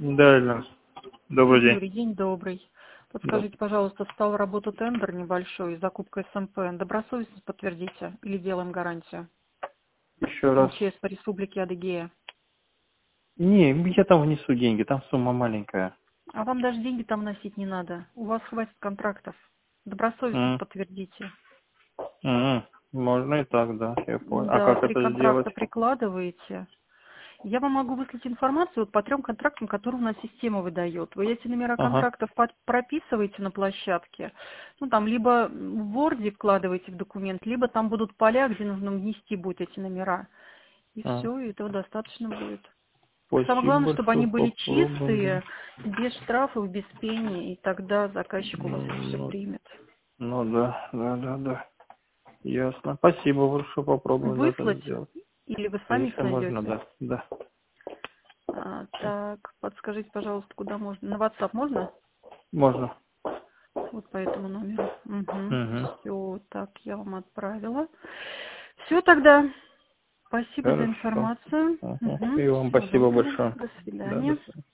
Да, Елена. Добрый день. Юрий, день добрый. Да. Подскажите, пожалуйста, встал в работу тендер небольшой, закупка СМП. Добросовестно подтвердите или делаем гарантию? Еще раз. МЧС по Республике Адыгея. Не, я там внесу деньги, там сумма маленькая. А вам даже деньги там носить не надо. У вас хватит контрактов. Добросовестно М, подтвердите. Можно и так, да, я понял. А Да, как 3 это сделать? контракта прикладываете. Я вам могу выслать информацию вот по 3 контрактам, которые у нас система выдает. Вы эти номера Ага, контрактов прописываете на площадке, ну там либо в Word вкладываете в документ, либо там будут поля, где нужно внести будет эти номера. И все, и этого достаточно будет. Самое спасибо главное, чтобы большое, они были попробуем. чистые, без штрафов, без пени, и тогда заказчик у вас это все Ну, примет. ну да. Ясно. Спасибо большое, попробуем даже Выслать сделать. или вы сами их Если можно, найдете? да. Так, подскажите, пожалуйста, куда можно? На WhatsApp можно? Можно. Вот по этому номеру. Угу. Угу. Все, так, я вам отправила. Все тогда. Спасибо за Хорошо. информацию. Ага. Угу. И вам Всего спасибо доброго. большое. До Да, до свидания. свидания.